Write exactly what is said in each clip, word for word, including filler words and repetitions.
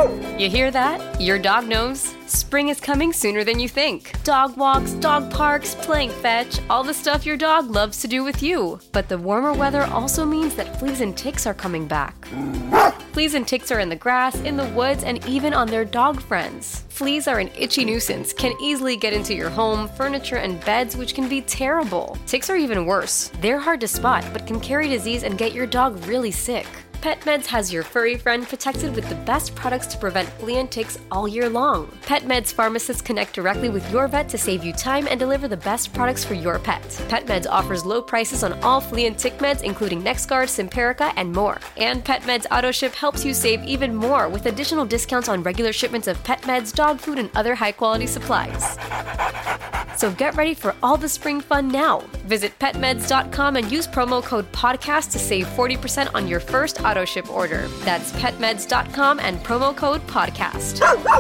You hear that? Your dog knows. Spring is coming sooner than you think. Dog walks, dog parks, playing fetch, all the stuff your dog loves to do with you. But the warmer weather also means that fleas and ticks are coming back. Fleas and ticks are in the grass, in the woods, and even on their dog friends. Fleas are an itchy nuisance, can easily get into your home, furniture, and beds, which can be terrible. Ticks are even worse. They're hard to spot, but can carry disease and get your dog really sick. PetMeds has your furry friend protected with the best products to prevent flea and ticks all year long. PetMeds pharmacists connect directly with your vet to save you time and deliver the best products for your pet. PetMeds offers low prices on all flea and tick meds, including NexGard, Simparica, and more. And PetMeds AutoShip helps you save even more with additional discounts on regular shipments of pet meds, dog food, and other high-quality supplies. So get ready for all the spring fun now. Visit pet meds dot com and use promo code podcast to save forty percent on your first auto ship order. That's pet meds dot com and promo code podcast.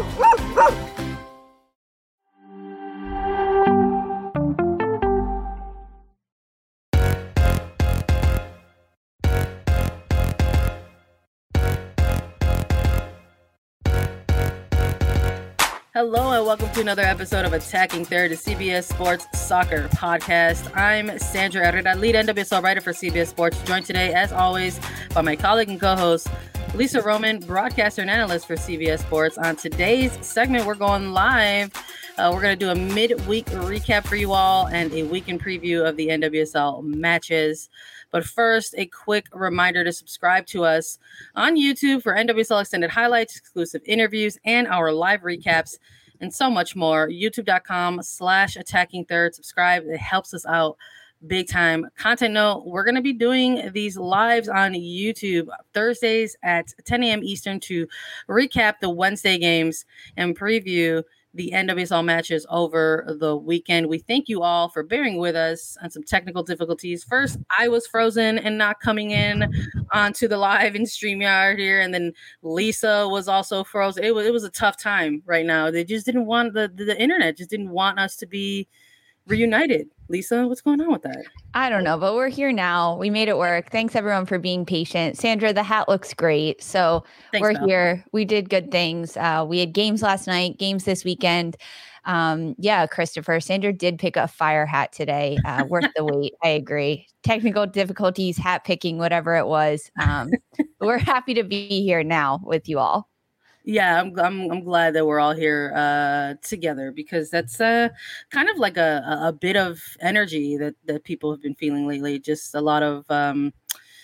Hello and welcome to another episode of Attacking Third, a C B S Sports Soccer podcast. I'm Sandra Herrera, lead N W S L writer for C B S Sports, joined today, as always, by my colleague and co-host, Lisa Roman, broadcaster and analyst for C B S Sports. On today's segment, we're going live. Uh, we're going to do a midweek recap for you all and a weekend preview of the N W S L matches. But first, a quick reminder to subscribe to us on YouTube for N W S L extended highlights, exclusive interviews, and our live recaps, and so much more. YouTube.com slash attacking third. Subscribe. It helps us out big time. Content note, we're going to be doing these lives on YouTube Thursdays at ten a.m. Eastern to recap the Wednesday games and preview the N W S L matches over the weekend. We thank you all for bearing with us on some technical difficulties. First, I was frozen and not coming in onto the live in StreamYard here, and then Lisa was also frozen. It was it was a tough time right now. They just didn't want the the, the internet just didn't want us to be reunited. Lisa, what's going on with that? I don't know, but we're here now. We made it work. Thanks everyone for being patient. Sandra, the hat looks great. So Thanks, we're Mel. here. We did good things. Uh, we had games last night, games this weekend. Um, yeah, Christopher, Sandra did pick a fire hat today. Uh, worth the wait. I agree. Technical difficulties, hat picking, whatever it was. Um, we're happy to be here now with you all. Yeah, I'm, I'm I'm glad that we're all here uh, together, because that's uh, kind of like a, a bit of energy that, that people have been feeling lately. Just a lot of um,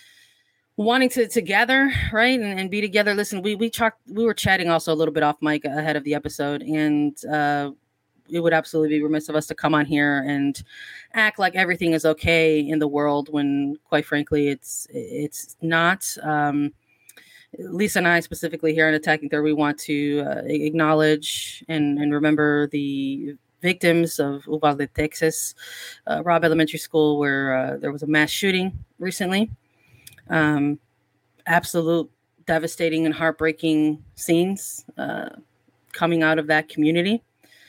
wanting to, to gather, right, and, and be together. Listen, we we talked, we were chatting also a little bit off mic ahead of the episode, and uh, it would absolutely be remiss of us to come on here and act like everything is okay in the world when, quite frankly, it's it's not. Um, Lisa and I specifically here on Attacking Third, we want to uh, acknowledge and, and remember the victims of Uvalde, Texas, uh, Robb Elementary School, where uh, there was a mass shooting recently. Um, absolute devastating and heartbreaking scenes uh, coming out of that community.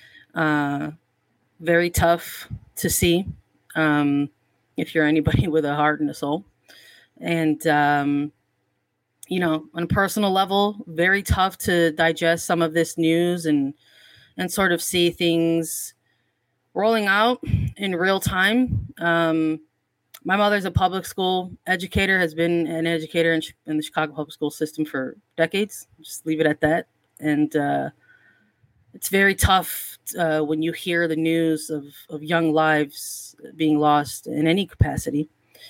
Uh, very tough to see um, if you're anybody with a heart and a soul. And, um, you know, on a personal level, very tough to digest some of this news and and sort of see things rolling out in real time. Um, my mother's a public school educator, has been an educator in, in the Chicago public school system for decades. Just leave it at that. And uh, it's very tough uh, when you hear the news of, of young lives being lost in any capacity.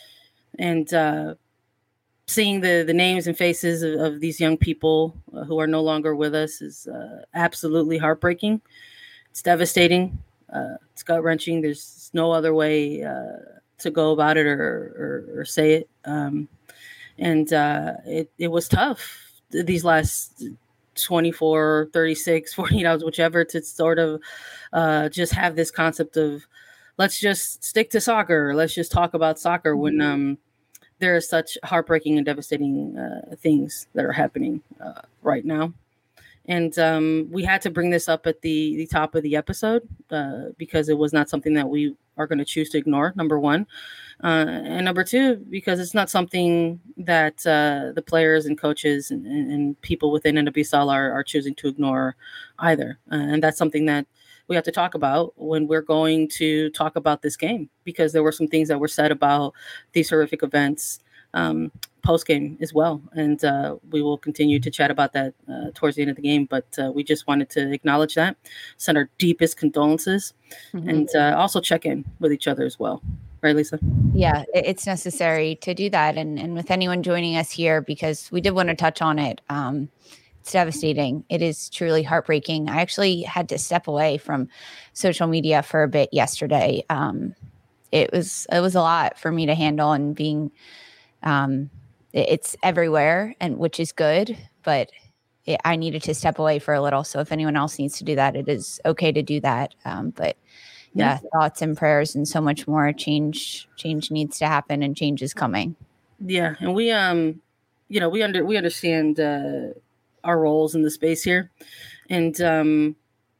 And uh seeing the, the names and faces of, of these young people uh, who are no longer with us is uh, absolutely heartbreaking. It's devastating. Uh, it's gut-wrenching. There's no other way uh, to go about it or, or, or say it. Um, and uh, it, it was tough these last twenty-four, thirty-six, forty-eight hours, whichever, to sort of uh, just have this concept of let's just stick to soccer. Let's just talk about soccer when um, there are such heartbreaking and devastating uh, things that are happening uh, right now. And um, we had to bring this up at the, the top of the episode uh, because it was not something that we are going to choose to ignore, number one. Uh, and number two, because it's not something that uh, the players and coaches and, and, and people within N W S L are, are choosing to ignore either. Uh, and that's something that we have to talk about when we're going to talk about this game, because there were some things that were said about these horrific events um, post game as well. And uh, we will continue to chat about that uh, towards the end of the game. But uh, we just wanted to acknowledge that, send our deepest condolences, mm-hmm. and uh, also check in with each other as well. Right, Lisa? Yeah, it's necessary to do that. And, and with anyone joining us here, because we did want to touch on it, um, it's devastating. It is truly heartbreaking. I actually had to step away from social media for a bit yesterday. Um, it was it was a lot for me to handle, and being um, it, it's everywhere, and which is good, but it, I needed to step away for a little. So if anyone else needs to do that, it is okay to do that. Um, but yeah, yeah, thoughts and prayers and so much more. Change change needs to happen, and change is coming. Yeah, and we um, you know, we under we understand. Uh, our roles in the space here. And um,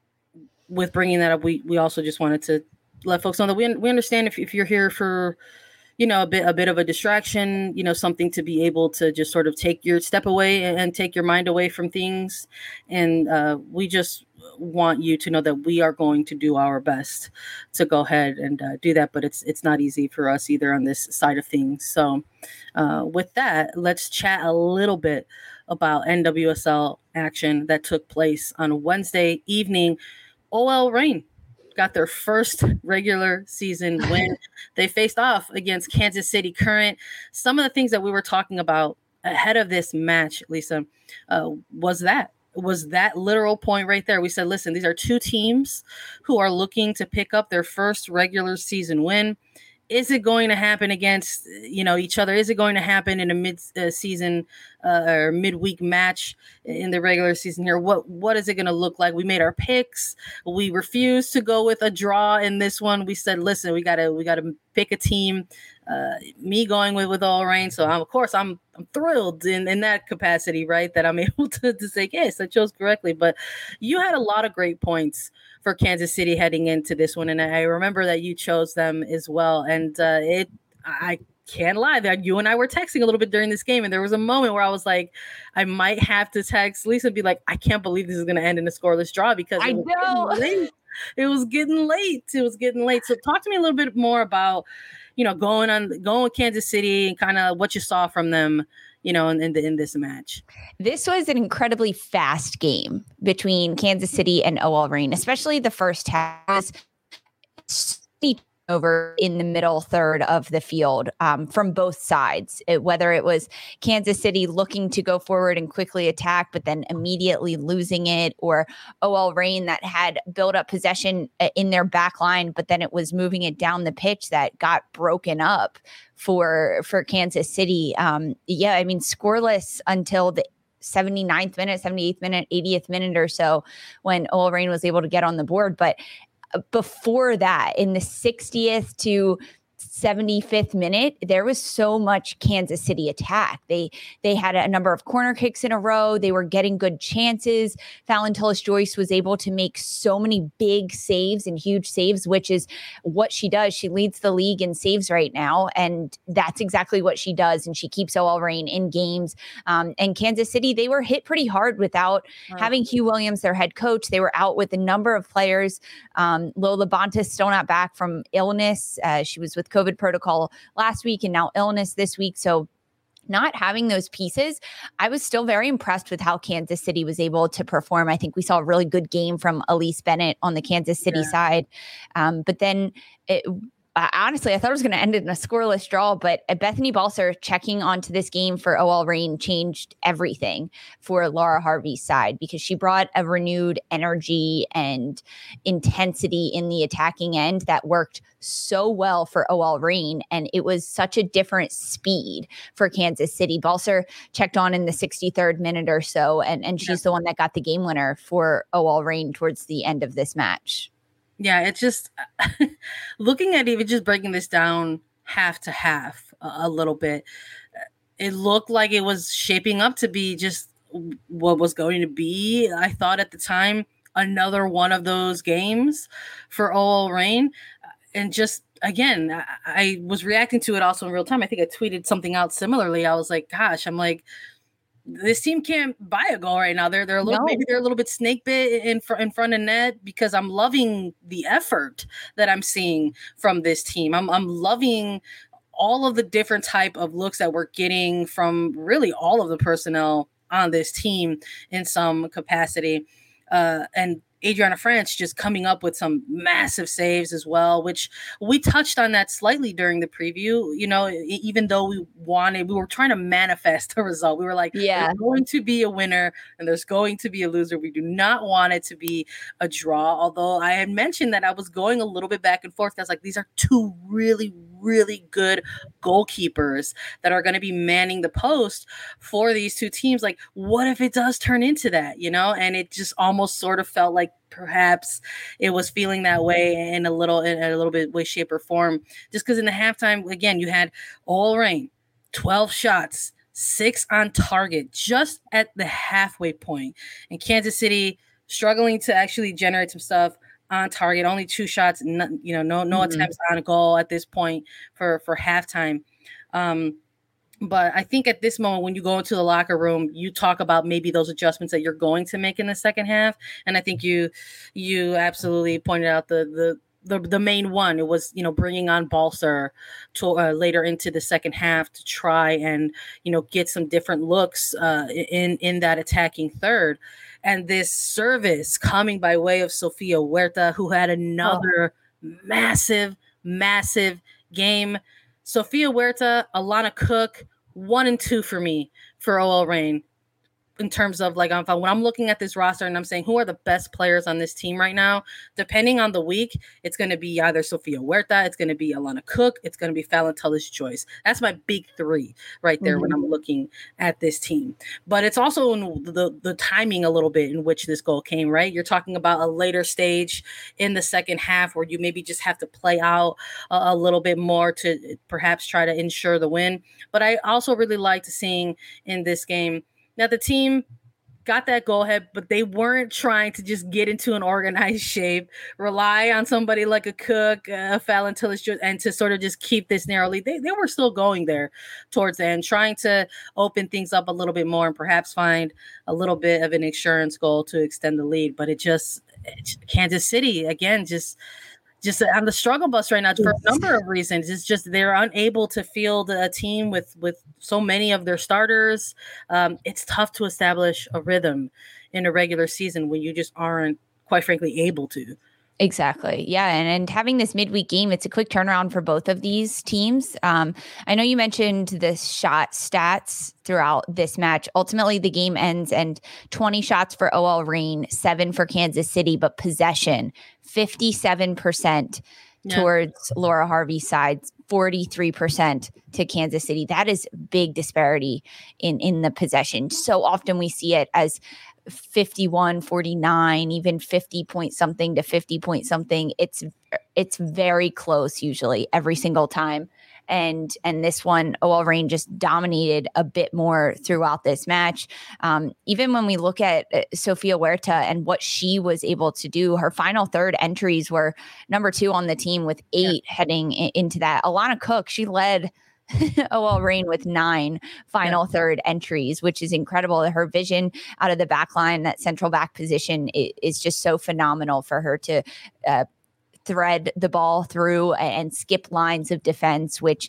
with bringing that up, we, we also just wanted to let folks know that we, we understand if, if you're here for, you know, a bit, a bit of a distraction, you know, something to be able to just sort of take your step away and, and take your mind away from things. And uh, we just want you to know that we are going to do our best to go ahead and uh, do that. But it's, it's not easy for us either on this side of things. So uh, with that, let's chat a little bit about N W S L action that took place on Wednesday evening. O L Reign got their first regular season win. They faced off against Kansas City Current. Some of the things that we were talking about ahead of this match, Lisa, uh, was that was that literal point right there. We said, listen, these are two teams who are looking to pick up their first regular season win. Is it going to happen against, you know, each other? Is it going to happen in a mid-season uh, or midweek match in the regular season here? What What is it going to look like? We made our picks. We refused to go with a draw in this one. We said, listen, we gotta we gotta pick a team. Uh, me going with with O L Reign. So I'm, of course I'm I'm thrilled in, in that capacity, right? That I'm able to, to say, yes, I chose correctly. But you had a lot of great points for Kansas City heading into this one. And I remember that you chose them as well. And uh, it, I can't lie that you and I were texting a little bit during this game. And there was a moment where I was like, I might have to text Lisa and be like, I can't believe this is going to end in a scoreless draw, because I it was know getting late. It was getting late. It was getting late. So talk to me a little bit more about, you know, going on, going with Kansas City and kind of what you saw from them, you know, in, in, the, in this match. This was an incredibly fast game between Kansas City and O L Reign, especially the first half. Over in the middle third of the field um, from both sides, it, whether it was Kansas City looking to go forward and quickly attack, but then immediately losing it, or O L Reign that had built up possession in their back line, but then it was moving it down the pitch that got broken up for, for Kansas City. Um, yeah, I mean, scoreless until the seventy-ninth minute, seventy-eighth minute, eightieth minute or so when O L Reign was able to get on the board. But before that, in the sixtieth to seventy-fifth minute, there was so much Kansas City attack. They they had a number of corner kicks in a row. They were getting good chances. Fallon Tillis-Joyce was able to make so many big saves and huge saves, which is what she does. She leads the league in saves right now, and that's exactly what she does. And she keeps O L Reign in games. Um, and Kansas City, they were hit pretty hard without wow. having Hugh Williams, their head coach. They were out with a number of players. Um, Lola Bonta still not back from illness. Uh, she was with COVID protocol last week and now illness this week. So not having those pieces, I was still very impressed with how Kansas City was able to perform. I think we saw a really good game from Elise Bennett on the Kansas City yeah. side. Um, but then it, Uh, honestly, I thought it was going to end in a scoreless draw, but Bethany Balcer checking onto this game for O L Reign changed everything for Laura Harvey's side, because she brought a renewed energy and intensity in the attacking end that worked so well for O L Reign, and it was such a different speed for Kansas City. Balcer checked on in the sixty-third minute or so, and, and she's yeah. the one that got the game winner for O L Reign towards the end of this match. Yeah, it's just looking at even just breaking this down half to half a, a little bit. It looked like it was shaping up to be just what was going to be, I thought at the time, another one of those games for O L Reign. And just, again, I, I was reacting to it also in real time. I think I tweeted something out similarly. I was like, gosh, I'm like, this team can't buy a goal right now. They're they're a little no. maybe they're a little bit snake bit in fr- in front of net, because I'm loving the effort that I'm seeing from this team. I'm I'm loving all of the different type of looks that we're getting from really all of the personnel on this team in some capacity. Uh, and Adriana Franch just coming up with some massive saves as well, which we touched on that slightly during the preview. You know, even though we wanted, we were trying to manifest a result. We were like, yeah, there's going to be a winner and there's going to be a loser. We do not want it to be a draw. Although I had mentioned that I was going a little bit back and forth. I was like, these are two really, really good goalkeepers that are going to be manning the post for these two teams. Like, what if it does turn into that, you know? And it just almost sort of felt like perhaps it was feeling that way in a little, in a little bit way, shape, or form. Just because in the halftime, again, you had O L Reign, twelve shots, six on target, just at the halfway point, and Kansas City struggling to actually generate some stuff on target, only two shots, no, you know, no no mm-hmm. attempts on a goal at this point for for halftime. Um, but I think at this moment, when you go into the locker room, you talk about maybe those adjustments that you're going to make in the second half, and I think you you absolutely pointed out the the. The, the main one. It was, you know, bringing on Balcer to uh, later into the second half to try and, you know, get some different looks uh, in in that attacking third. And this service coming by way of Sofia Huerta, who had another oh. massive, massive game. Sofia Huerta, Alana Cook, one and two for me for O L Reign. In terms of like, when I'm looking at this roster and I'm saying who are the best players on this team right now, depending on the week, it's going to be either Sofia Huerta, it's going to be Alana Cook, it's going to be Fallon Tullis-Joyce. That's my big three right there mm-hmm. when I'm looking at this team. But it's also in the, the timing a little bit in which this goal came, right? You're talking about a later stage in the second half where you maybe just have to play out a, a little bit more to perhaps try to ensure the win. But I also really liked seeing in this game, now, the team got that goal ahead, but they weren't trying to just get into an organized shape, rely on somebody like a Cook, a Fallon Tullis, and to sort of just keep this narrow lead. They, they were still going there towards the end, trying to open things up a little bit more and perhaps find a little bit of an insurance goal to extend the lead. But it just, it, Kansas City, again, just... Just on the struggle bus right now for a number of reasons. It's just they're unable to field a team with, with so many of their starters. Um, it's tough to establish a rhythm in a regular season when you just aren't, quite frankly, able to. Exactly. Yeah. And, and having this midweek game, it's a quick turnaround for both of these teams. Um, I know you mentioned the shot stats throughout this match. Ultimately, the game ends and twenty shots for O L Reign, seven for Kansas City, but possession, fifty-seven percent yeah. towards Laura Harvey's side, forty-three percent to Kansas City. That is big disparity in, in the possession. So often we see it as fifty-one, forty-nine, even fifty point something to fifty point something. It's it's very close usually every single time. And and this one, O L Reign just dominated a bit more throughout this match. Um, even when we look at uh, Sofia Huerta and what she was able to do, her final third entries were number two on the team with eight yeah. heading in, into that. Alana Cook, she led O L Reign with nine final yeah. third entries, which is incredible. Her vision out of the back line, that central back position is, is just so phenomenal for her to uh, thread the ball through and, and skip lines of defense, which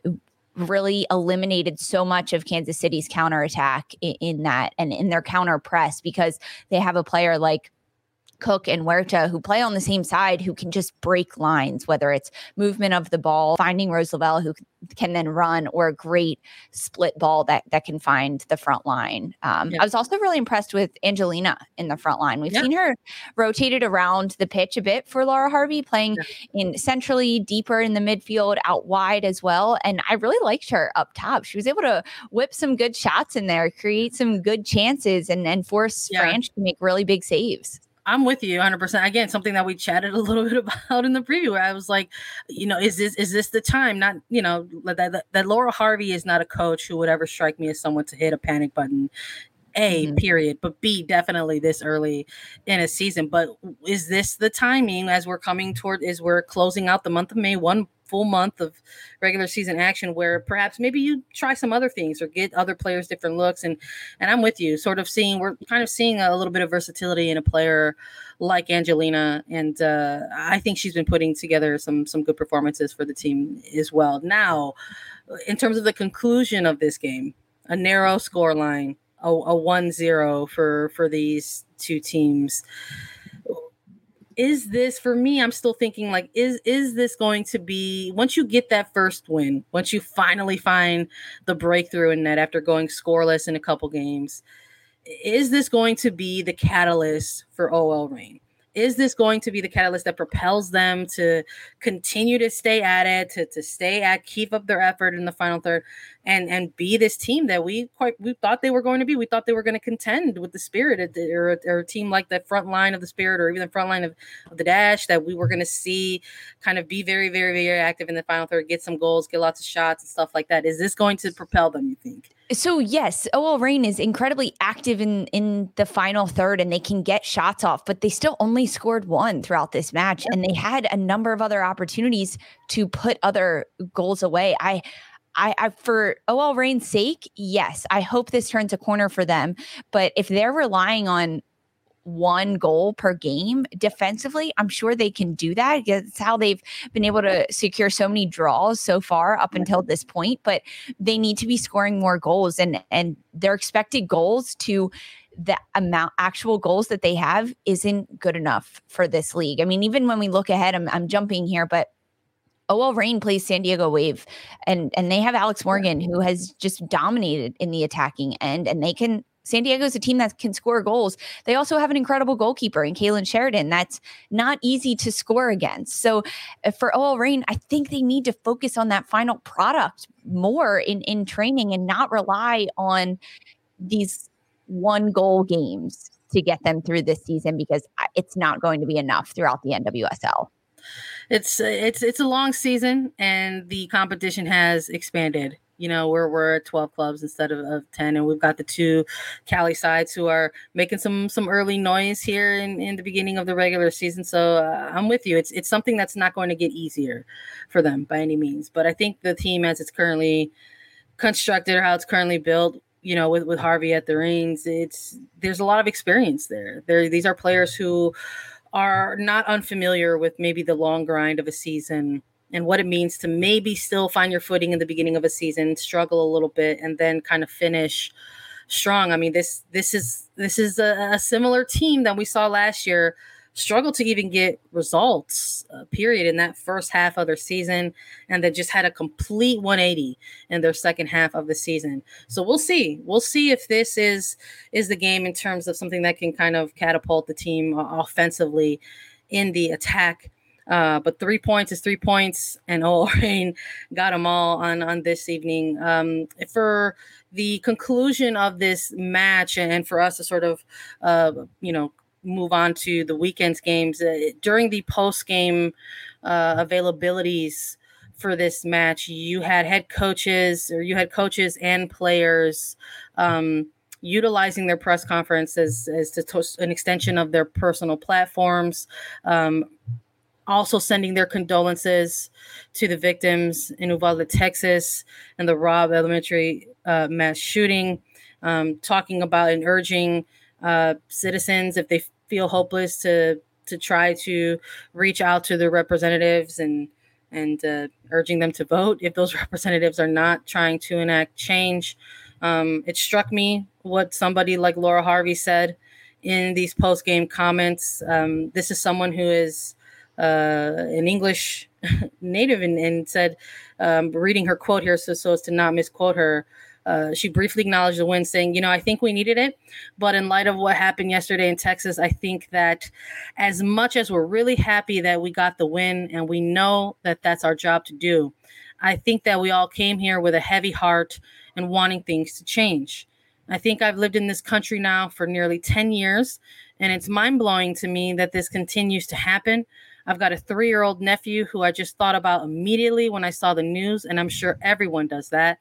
really eliminated so much of Kansas City's counterattack in, in that and in their counter press, because they have a player like Cook and Huerta who play on the same side, who can just break lines, whether it's movement of the ball, finding Rose Lavelle who can then run, or a great split ball that that can find the front line. Um, yeah. I was also really impressed with Angelina in the front line. We've yeah. seen her rotated around the pitch a bit for Laura Harvey, playing yeah. in centrally, deeper in the midfield, out wide as well. And I really liked her up top. She was able to whip some good shots in there, create some good chances, and, and force yeah. Franch to make really big saves. I'm with you one hundred percent. Again, something that we chatted a little bit about in the preview, where I was like, you know, is this is this the time? Not, you know, that, that, that Laura Harvey is not a coach who would ever strike me as someone to hit a panic button A, Mm-hmm. period, but B, definitely this early in a season. But is this the timing as we're coming toward, is we're closing out the month of May, one full month of regular season action, where perhaps maybe you try some other things or get other players different looks? And and I'm with you, sort of seeing, we're kind of seeing a little bit of versatility in a player like Angelina. And uh, I think she's been putting together some some good performances for the team as well. Now, in terms of the conclusion of this game, a narrow score line, a, a one zero for, for these two teams. Is this, for me, I'm still thinking like, is, is this going to be, once you get that first win, once you finally find the breakthrough in net after going scoreless in a couple games, is this going to be the catalyst for O L Reign? Is this going to be the catalyst that propels them to continue to stay at it, to, to stay at, keep up their effort in the final third, and, and be this team that we quite we thought they were going to be? We thought they were going to contend with the Spirit, or, or a team like the front line of the Spirit, or even the front line of, of the Dash, that we were going to see kind of be very, very, very active in the final third, get some goals, get lots of shots and stuff like that. Is this going to propel them, you think? So yes, O L Reign is incredibly active in, in the final third, and they can get shots off, but they still only scored one throughout this match. And they had a number of other opportunities to put other goals away. I, I, I for O L Reign's sake, yes, I hope this turns a corner for them. But if they're relying on one goal per game defensively, I'm sure they can do that. It's how they've been able to secure so many draws so far up until this point, but they need to be scoring more goals, and and their expected goals to the amount actual goals that they have isn't good enough for this league. I mean, even when we look ahead, I'm, I'm jumping here, but O L Reign plays San Diego Wave, and and they have Alex Morgan, who has just dominated in the attacking end, and they can San Diego is a team that can score goals. They also have an incredible goalkeeper in Kaylin Sheridan. That's not easy to score against. So for O L Reign, I think they need to focus on that final product more in, in training, and not rely on these one goal games to get them through this season, because it's not going to be enough throughout the N W S L. It's it's it's a long season, and the competition has expanded. You know, we're we're at twelve clubs instead of, of ten, and we've got the two Cali sides who are making some some early noise here in, in the beginning of the regular season. So uh, I'm with you. It's it's something that's not going to get easier for them by any means. But I think the team, as it's currently constructed, or how it's currently built, you know, with, with Harvey at the reins, it's there's a lot of experience there. There these are players who are not unfamiliar with maybe the long grind of a season, and what it means to maybe still find your footing in the beginning of a season, struggle a little bit, and then kind of finish strong. I mean, this this is this is a, a similar team that we saw last year struggle to even get results, uh, period, in that first half of their season, and then just had a complete one eighty in their second half of the season. So we'll see. We'll see if this is is the game in terms of something that can kind of catapult the team uh, offensively in the attack. Uh, but three points is three points, and O L Reign got them all on, on this evening. Um, for the conclusion of this match, and for us to sort of, uh, you know, move on to the weekend's games, uh, during the post-game uh, availabilities for this match, you had head coaches, or you had coaches and players um, utilizing their press conference as, as to to an extension of their personal platforms, um, also sending their condolences to the victims in Uvalde, Texas, and the Robb Elementary uh, mass shooting, um, talking about and urging uh, citizens, if they feel hopeless, to to try to reach out to their representatives, and and uh, urging them to vote if those representatives are not trying to enact change. Um, it struck me what somebody like Laura Harvey said in these post-game comments. Um, this is someone who is uh, an English native, and, and said, um, reading her quote here so, so as to not misquote her, Uh, she briefly acknowledged the win, saying, you know, I think we needed it. But in light of what happened yesterday in Texas, I think that as much as we're really happy that we got the win, and we know that that's our job to do, I think that we all came here with a heavy heart and wanting things to change. I think I've lived in this country now for nearly ten years, and it's mind-blowing to me that this continues to happen. I've got a three-year-old nephew who I just thought about immediately when I saw the news, and I'm sure everyone does that.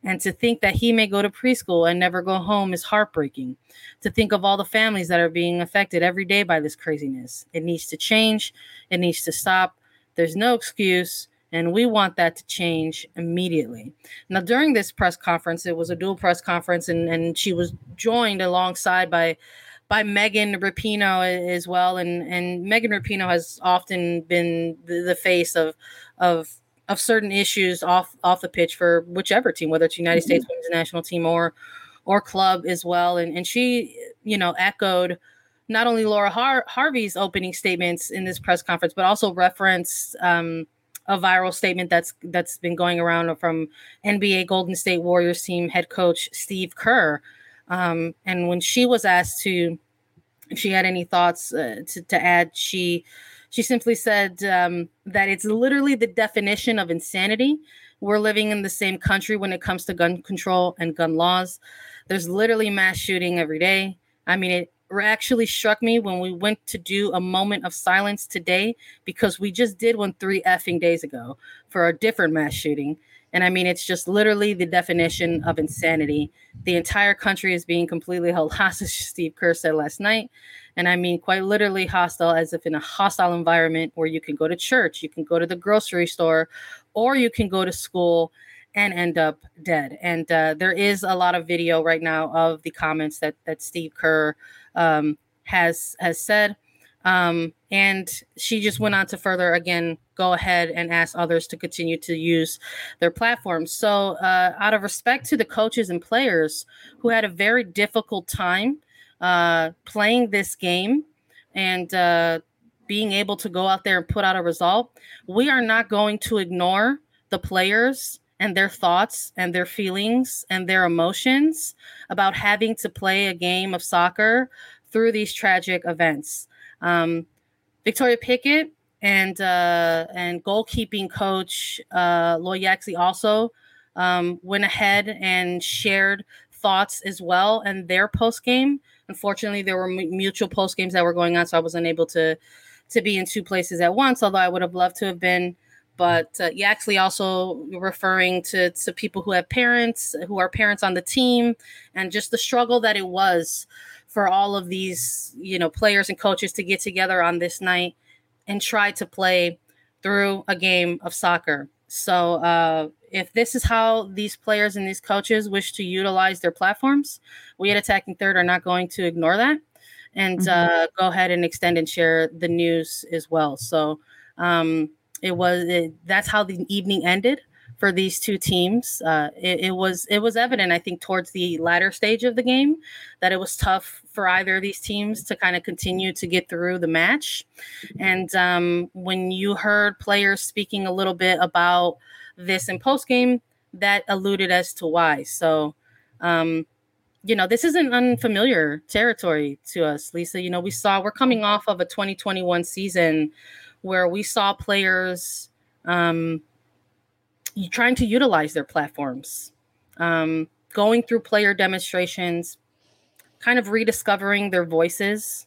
And to think that he may go to preschool and never go home is heartbreaking. To think of all the families that are being affected every day by this craziness. It needs to change. It needs to stop. There's no excuse. And we want that to change immediately. Now, during this press conference, it was a dual press conference, and, and she was joined alongside by by Megan Rapinoe as well. And, and Megan Rapinoe has often been the, the face of of of certain issues off off the pitch for whichever team, whether it's United mm-hmm. States Women's National Team or or club as well. And and she, you know, echoed not only Laura Har- Harvey's opening statements in this press conference, but also referenced um, a viral statement that's that's been going around from N B A Golden State Warriors team head coach Steve Kerr. Um, and when she was asked to, if she had any thoughts uh, to, to add, she She simply said um, that it's literally the definition of insanity. We're living in the same country when it comes to gun control and gun laws. There's literally mass shooting every day. I mean, it actually struck me when we went to do a moment of silence today, because we just did one three effing days ago for a different mass shooting. And I mean, it's just literally the definition of insanity. The entire country is being completely held hostage, Steve Kerr said last night. And I mean, quite literally hostile, as if in a hostile environment where you can go to church, you can go to the grocery store, or you can go to school and end up dead. And uh, there is a lot of video right now of the comments that that Steve Kerr um, has has said. Um, and she just went on to further, again, go ahead and ask others to continue to use their platforms. So uh, out of respect to the coaches and players who had a very difficult time uh, playing this game and uh, being able to go out there and put out a result, we are not going to ignore the players and their thoughts and their feelings and their emotions about having to play a game of soccer through these tragic events. Um, Victoria Pickett and uh, and goalkeeping coach uh, Loy Yaxley also um, went ahead and shared thoughts as well and their post game. Unfortunately, there were m- mutual post games that were going on, so I wasn't able to to be in two places at once, although I would have loved to have been. But uh, Yaxley also referring to, to people who have parents, who are parents on the team, and just the struggle that it was for all of these, you know, players and coaches to get together on this night and try to play through a game of soccer. So uh, if this is how these players and these coaches wish to utilize their platforms, we at Attacking Third are not going to ignore that and mm-hmm. uh, go ahead and extend and share the news as well. So um, it was it, that's how the evening ended for these two teams. Uh, it, it was it was evident, I think, towards the latter stage of the game that it was tough for either of these teams to kind of continue to get through the match. And um, when you heard players speaking a little bit about this in postgame, that alluded as to why. So, um, you know, this isn't unfamiliar territory to us, Lisa. You know, we saw we're coming off of a twenty twenty-one season where we saw players um, trying to utilize their platforms, um, going through player demonstrations, kind of rediscovering their voices,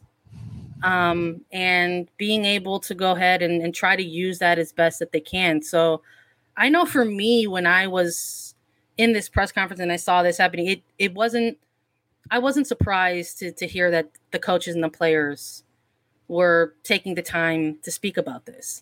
um, and being able to go ahead and, and try to use that as best that they can. So I know for me, when I was in this press conference and I saw this happening, it it wasn't, I wasn't surprised to, to hear that the coaches and the players were taking the time to speak about this.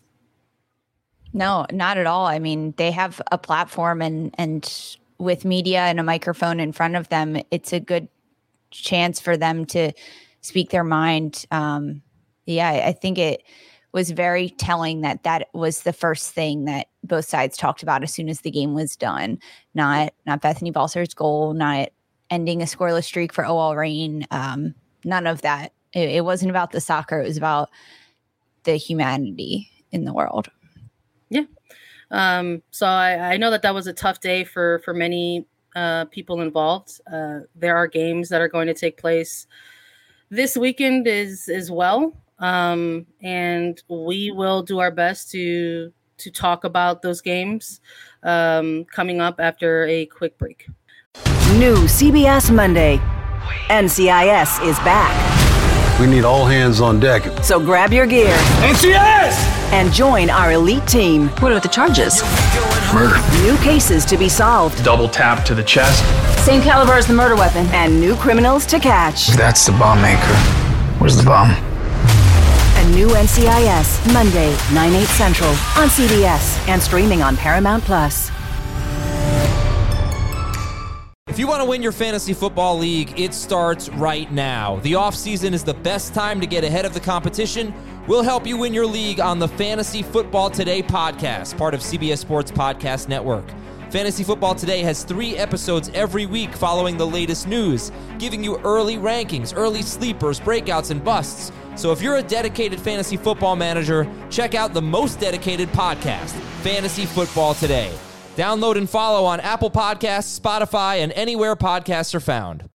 No, not at all. I mean, they have a platform, and and with media and a microphone in front of them, it's a good chance for them to speak their mind. Um, yeah, I think it was very telling that that was the first thing that both sides talked about as soon as the game was done. Not not Bethany Balcer's goal, not ending a scoreless streak for O L Reign. Um, none of that. It, it wasn't about the soccer. It was about the humanity in the world. Yeah. Um, so I, I know that that was a tough day for, for many uh, people involved. Uh, there are games that are going to take place this weekend as, as well. Um, and we will do our best to, to talk about those games um, coming up after a quick break. New C B S Monday. N C I S is back. We need all hands on deck. So grab your gear. N C I S! And join our elite team. What are the charges? murder. New cases to be solved. Double tap to the chest. Same caliber as the murder weapon. And new criminals to catch. That's the bomb maker. Where's the bomb? A new N C I S, Monday, nine, eight Central, on C B S and streaming on Paramount Plus. If you want to win your fantasy football league, it starts right now. The offseason is the best time to get ahead of the competition. We'll help you win your league on the Fantasy Football Today podcast, part of C B S Sports Podcast Network. Fantasy Football Today has three episodes every week following the latest news, giving you early rankings, early sleepers, breakouts, and busts. So if you're a dedicated fantasy football manager, check out the most dedicated podcast, Fantasy Football Today. Download and follow on Apple Podcasts, Spotify, and anywhere podcasts are found.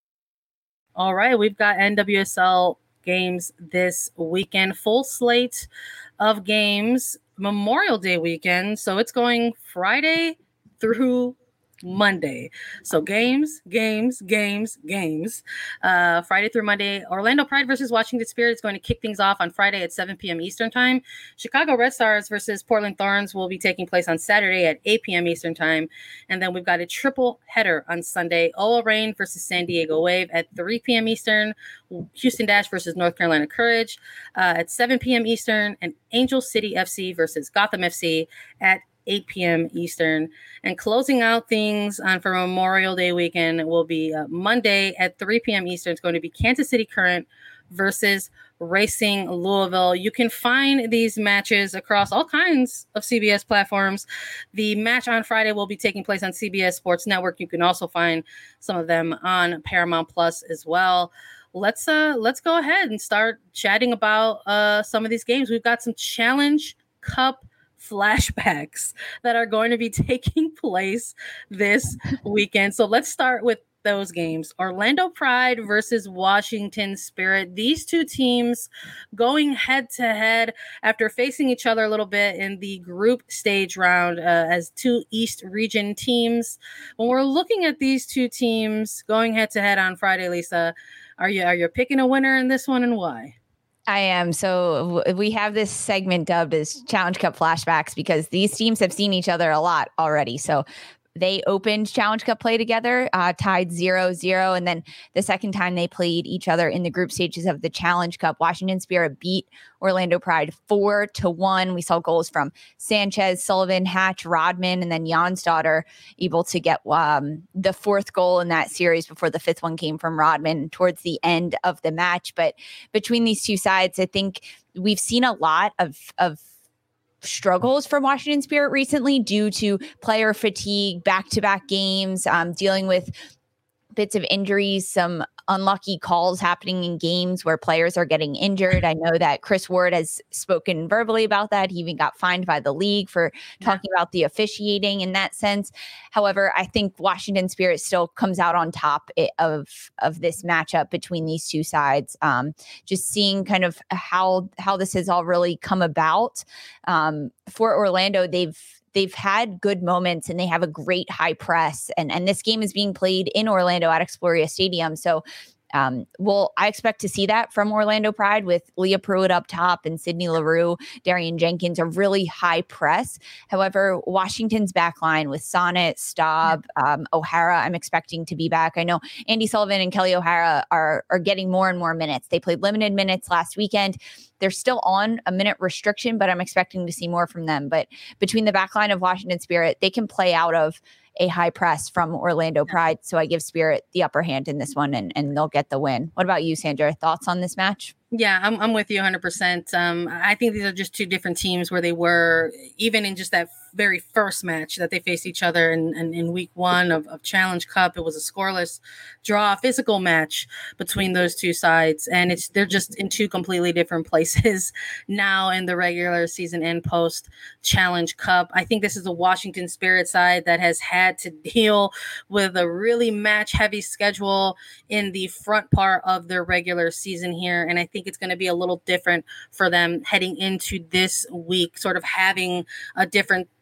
All right, we've got N W S L games this weekend. Full slate of games, Memorial Day weekend. So it's going Friday through Monday. So games, games, games, games. Uh, Friday through Monday. Orlando Pride versus Washington Spirit is going to kick things off on Friday at seven p.m. Eastern Time. Chicago Red Stars versus Portland Thorns will be taking place on Saturday at eight p.m. Eastern Time. And then we've got a triple header on Sunday. O L Reign versus San Diego Wave at three p.m. Eastern. Houston Dash versus North Carolina Courage uh, at seven p.m. Eastern. And Angel City F C versus Gotham F C at eight p.m. Eastern. And closing out things on for Memorial Day weekend will be uh, Monday at three p.m. Eastern. It's going to be Kansas City Current versus Racing Louisville. You can find these matches across all kinds of C B S platforms. The match on Friday will be taking place on C B S Sports Network. You can also find some of them on Paramount Plus as well. Let's uh let's go ahead and start chatting about uh some of these games. We've got some Challenge Cup flashbacks that are going to be taking place this weekend. So let's start with those games. Orlando Pride versus Washington Spirit. These two teams going head to head after facing each other a little bit in the group stage round uh, as two East region teams. When we're looking at these two teams going head to head on Friday, Lisa, are you are you picking a winner in this one and why? I am. So we have this segment dubbed as Challenge Cup flashbacks because these teams have seen each other a lot already. So they opened Challenge Cup play together, uh, tied zero zero. And then the second time they played each other in the group stages of the Challenge Cup, Washington Spirit beat Orlando Pride four to one. We saw goals from Sanchez, Sullivan, Hatch, Rodman, and then Jonsdottir able to get um, the fourth goal in that series before the fifth one came from Rodman towards the end of the match. But between these two sides, I think we've seen a lot of, of struggles from Washington Spirit recently due to player fatigue, back-to-back games, um, dealing with bits of injuries, some unlucky calls happening in games where players are getting injured. I know that Chris Ward has spoken verbally about that. He even got fined by the league for talking about the officiating in that sense. However, I think Washington Spirit still comes out on top of, of this matchup between these two sides. Um, just seeing kind of how, how this has all really come about. Um, for Orlando, they've They've had good moments and they have a great high press. And, and this game is being played in Orlando at Exploria Stadium. So, um, well, I expect to see that from Orlando Pride with Leah Pruitt up top and Sydney LaRue, Darian Jenkins, a really high press. However, Washington's back line with Sonnet, Staub, um, O'Hara, I'm expecting to be back. I know Andy Sullivan and Kelly O'Hara are, are getting more and more minutes. They played limited minutes last weekend. They're still on a minute restriction, but I'm expecting to see more from them. But between the back line of Washington Spirit, they can play out of a high press from Orlando Pride. So I give Spirit the upper hand in this one, and, and they'll get the win. What about you, Sandra? Thoughts on this match? Yeah, I'm I'm with you one hundred percent. Um, I think these are just two different teams where they were, even in just that very first match that they faced each other in, in, in week one of, of Challenge Cup. It was a scoreless draw, physical match between those two sides. And it's they're just in two completely different places now in the regular season and post Challenge Cup. I think this is a Washington Spirit side that has had to deal with a really match heavy schedule in the front part of their regular season here. And I think it's going to be a little different for them heading into this week, sort of having a different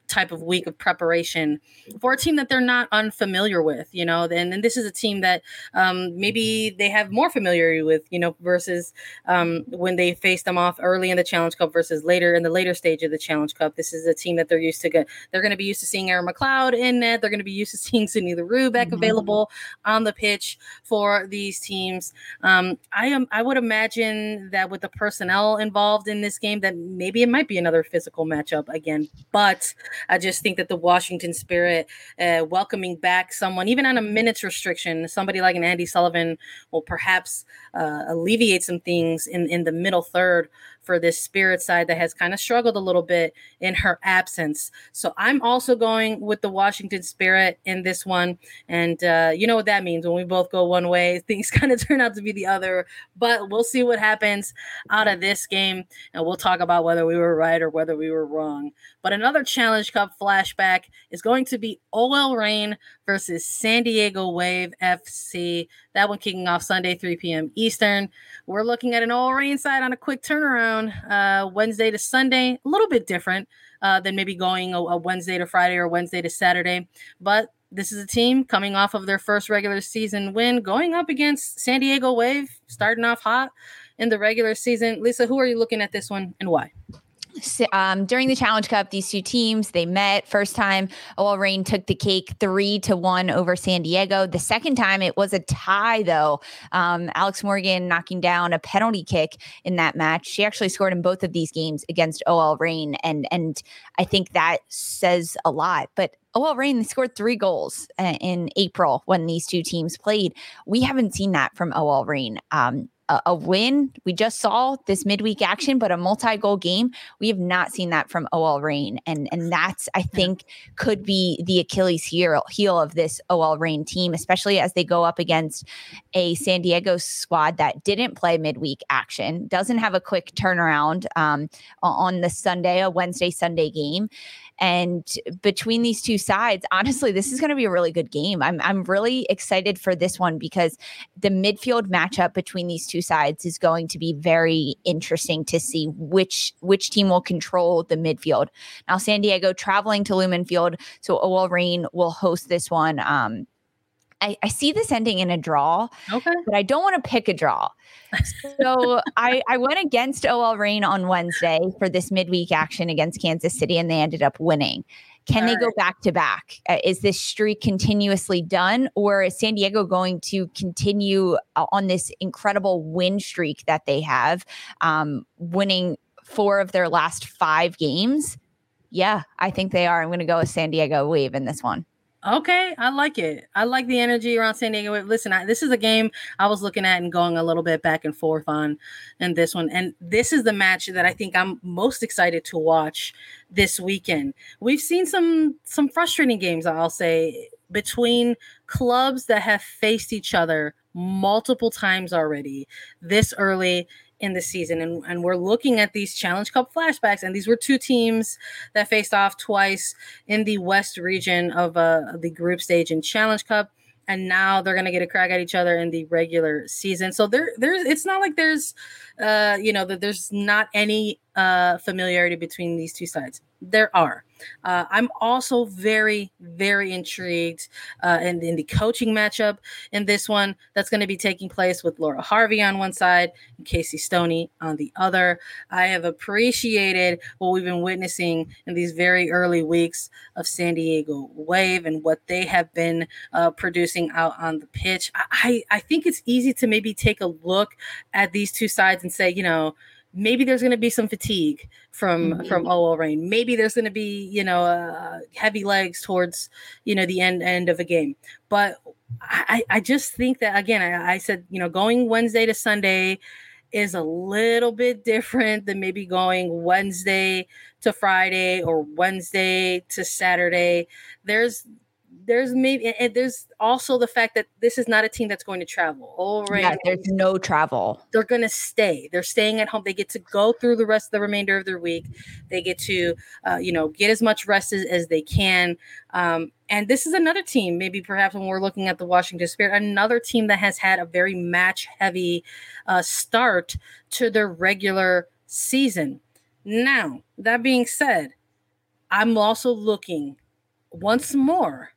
type of week of preparation for a team that they're not unfamiliar with, you know, and, and this is a team that um, maybe they have more familiarity with, you know, versus um, when they faced them off early in the Challenge Cup versus later in the later stage of the Challenge Cup. This is a team that they're used to get. They're going to be used to seeing Aaron McLeod in net. They're going to be used to seeing Sydney Leroux back mm-hmm. available on the pitch for these teams. Um, I am. I would imagine that with the personnel involved in this game, that maybe it might be another physical matchup again, but I just think that the Washington Spirit uh, welcoming back someone, even on a minutes restriction, somebody like an Andy Sullivan will perhaps uh, alleviate some things in, in the middle third for this Spirit side that has kind of struggled a little bit in her absence. So I'm also going with the Washington Spirit in this one. And uh, you know what that means. When we both go one way, things kind of turn out to be the other. But we'll see what happens out of this game. And we'll talk about whether we were right or whether we were wrong. But another Challenge Cup flashback is going to be O L Reign versus San Diego Wave F C. That one kicking off Sunday, three p.m. Eastern. We're looking at an O L Reign side on a quick turnaround. Uh, Wednesday to Sunday, a little bit different uh, than maybe going a, a Wednesday to Friday or Wednesday to Saturday. But this is a team coming off of their first regular season win, going up against San Diego Wave, starting off hot in the regular season. Lisa, who are you looking at this one and why? Um, during the Challenge Cup, these two teams, they met. First time, O L Reign took the cake three to one over San Diego. The second time, it was a tie, though. Um, Alex Morgan knocking down a penalty kick in that match. She actually scored in both of these games against O L Reign, and and I think that says a lot. But O L Reign, they scored three goals in April when these two teams played. We haven't seen that from O L Reign. Um, a win. We just saw this midweek action, but a multi-goal game. We have not seen that from O L Reign. And, and that's, I think, could be the Achilles heel, heel of this O L Reign team, especially as they go up against a San Diego squad that didn't play midweek action, doesn't have a quick turnaround um, on the Sunday, a Wednesday, Sunday game. And between these two sides, honestly, this is going to be a really good game. I'm I'm really excited for this one because the midfield matchup between these two sides is going to be very interesting to see which which team will control the midfield. Now, San Diego traveling to Lumen Field, so O L Reign will host this one. Um, I, I see this ending in a draw, okay, but I don't want to pick a draw. So I, I went against O L Reign on Wednesday for this midweek action against Kansas City, and they ended up winning. Can All they right. go back to back? Uh, is this streak continuously done, or is San Diego going to continue uh, on this incredible win streak that they have, um, winning four of their last five games? Yeah, I think they are. I'm going to go with San Diego Wave in this one. Okay, I like it. I like the energy around San Diego. Listen, I, this is a game I was looking at and going a little bit back and forth on in this one. And this is the match that I think I'm most excited to watch this weekend. We've seen some some frustrating games, I'll say, between clubs that have faced each other multiple times already this early in the season. And, and we're looking at these Challenge Cup flashbacks. And these were two teams that faced off twice in the West region of uh, the group stage in Challenge Cup. And now they're going to get a crack at each other in the regular season. So there, there's, it's not like there's, uh, you know, that there's not any uh, familiarity between these two sides. There are. Uh, I'm also very, very intrigued uh, in, in the coaching matchup in this one that's going to be taking place with Laura Harvey on one side and Casey Stoney on the other. I have appreciated what we've been witnessing in these very early weeks of San Diego Wave and what they have been uh, producing out on the pitch. I, I think it's easy to maybe take a look at these two sides and say, you know, maybe there's going to be some fatigue from mm-hmm. from O L Reign. Maybe there's going to be, you know, uh, heavy legs towards, you know, the end end of a game. But I, I just think that, again, I, I said, you know, going Wednesday to Sunday is a little bit different than maybe going Wednesday to Friday or Wednesday to Saturday. There's There's maybe and there's also the fact that this is not a team that's going to travel. Oh, right. Yeah, there's no travel. They're going to stay. They're staying at home. They get to go through the rest of the remainder of their week. They get to, uh, you know, get as much rest as, as they can. Um, and this is another team, maybe perhaps when we're looking at the Washington Spirit, another team that has had a very match-heavy uh, start to their regular season. Now, that being said, I'm also looking once more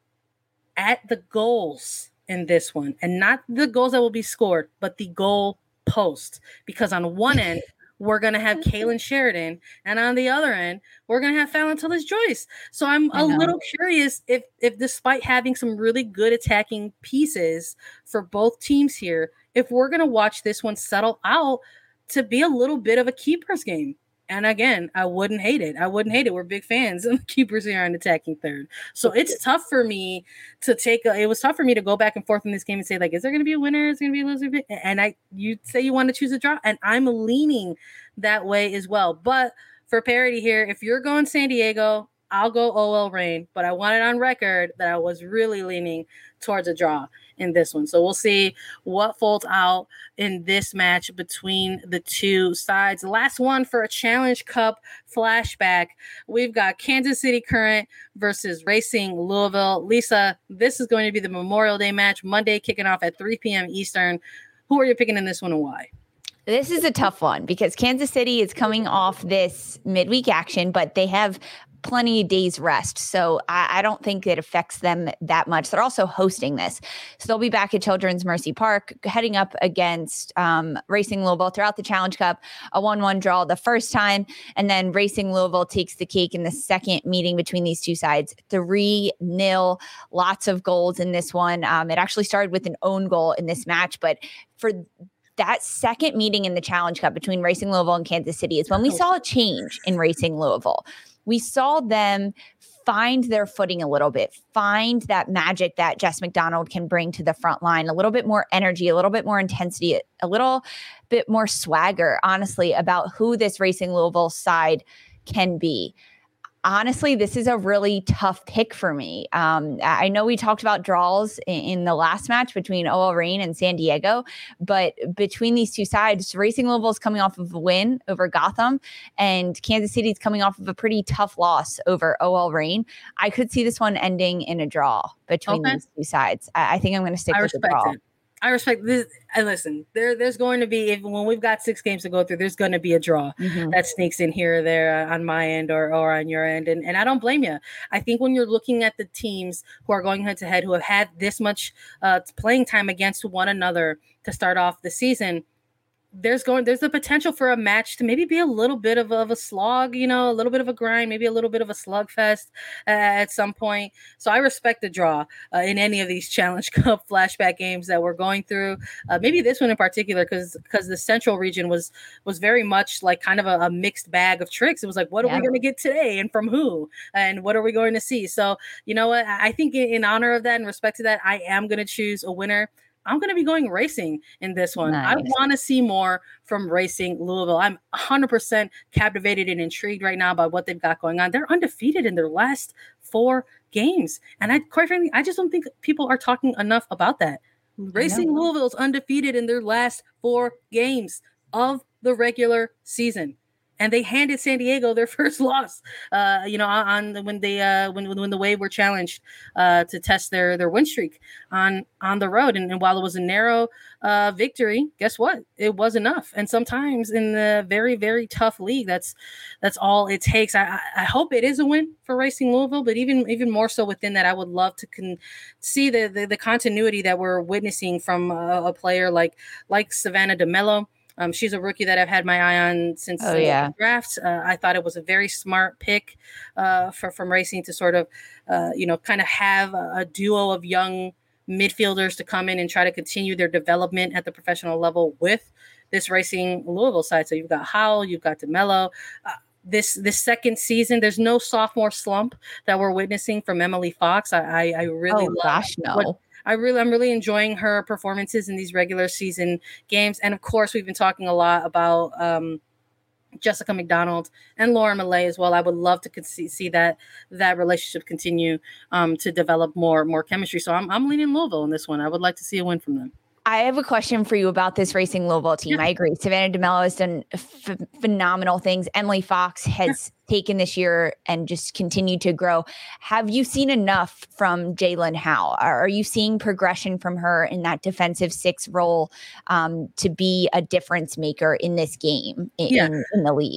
at the goals in this one, and not the goals that will be scored, but the goal post. Because on one end, we're going to have Kailen Sheridan, and on the other end, we're going to have Fallon Tullis-Joyce. So I'm a little curious if, if despite having some really good attacking pieces for both teams here, if we're going to watch this one settle out to be a little bit of a keepers game. And again, I wouldn't hate it. I wouldn't hate it. We're big fans of the keepers here on attacking third. So it's tough for me to take a, it was tough for me to go back and forth in this game and say, like, is there going to be a winner? Is there going to be a loser? And I, you say you want to choose a draw, and I'm leaning that way as well. But for parity here, if you're going San Diego, I'll go O L Reign, but I want it on record that I was really leaning towards a draw in this one. So we'll see what folds out in this match between the two sides. Last one for a Challenge Cup flashback. We've got Kansas City Current versus Racing Louisville. Lisa, this is going to be the Memorial Day match, Monday, kicking off at three p.m. Eastern. Who are you picking in this one and why? This is a tough one because Kansas City is coming off this midweek action, but they have plenty of days rest. So I, I don't think it affects them that much. They're also hosting this. So they'll be back at Children's Mercy Park, heading up against um, Racing Louisville throughout the Challenge Cup, a one one draw the first time. And then Racing Louisville takes the cake in the second meeting between these two sides, three nil, lots of goals in this one. Um, it actually started with an own goal in this match, but for that second meeting in the Challenge Cup between Racing Louisville and Kansas City is when we saw a change in Racing Louisville. We saw them find their footing a little bit, find that magic that Jess McDonald can bring to the front line, a little bit more energy, a little bit more intensity, a little bit more swagger, honestly, about who this Racing Louisville side can be. Honestly, this is a really tough pick for me. Um, I know we talked about draws in, in the last match between O L Reign and San Diego, but between these two sides, Racing Louisville is coming off of a win over Gotham, and Kansas City is coming off of a pretty tough loss over O L Reign. I could see this one ending in a draw between okay. these two sides. I, I think I'm going to stick I with the draw. It. I respect this. I listen, there, there's going to be, if, when we've got six games to go through, there's going to be a draw mm-hmm. that sneaks in here or there on my end or, or on your end. And, and I don't blame you. I think when you're looking at the teams who are going head to head, who have had this much uh, playing time against one another to start off the season, there's going, there's the potential for a match to maybe be a little bit of, of a slog, you know, a little bit of a grind, maybe a little bit of a slugfest uh, at some point. So I respect the draw uh, in any of these Challenge Cup flashback games that we're going through. Uh, maybe this one in particular, because because the Central region was was very much like kind of a, a mixed bag of tricks. It was like, what yeah. are we going to get today, and from who, and what are we going to see? So you know what? I think in, in honor of that and respect to that, I am going to choose a winner. I'm going to be going Racing in this one. Nice. I want to see more from Racing Louisville. I'm one hundred percent captivated and intrigued right now by what they've got going on. They're undefeated in their last four games. And I, quite frankly, I just don't think people are talking enough about that. Racing Louisville is undefeated in their last four games of the regular season. And they handed San Diego their first loss, uh, you know, on, on when they uh, when when the Wave were challenged uh, to test their their win streak on on the road. And, and while it was a narrow uh, victory, guess what? It was enough. And sometimes in the very very tough league, that's that's all it takes. I, I hope it is a win for Racing Louisville, but even even more so within that, I would love to con- see the, the the continuity that we're witnessing from a, a player like like Savannah DeMello. Um, she's a rookie that I've had my eye on since oh, yeah. the draft. Uh, I thought it was a very smart pick uh, for from Racing to sort of, uh, you know, kind of have a, a duo of young midfielders to come in and try to continue their development at the professional level with this Racing Louisville side. So you've got Howell, you've got DeMello. Uh, this this second season, there's no sophomore slump that we're witnessing from Emily Fox. I I, I really oh, love gosh, no. what, I really, I'm really enjoying her performances in these regular season games. And of course, we've been talking a lot about um, Jessica McDonald and Laura Millay as well. I would love to see, see that that relationship continue um, to develop more more chemistry. So I'm I'm leaning Louisville in this one. I would like to see a win from them. I have a question for you about this Racing Louisville team. Yeah. I agree. Savannah DeMello has done f- phenomenal things. Emily Fox has yeah. taken this year and just continued to grow. Have you seen enough from Jalen Howe? Are you seeing progression from her in that defensive six role um, to be a difference maker in this game in, yeah. in, in the league?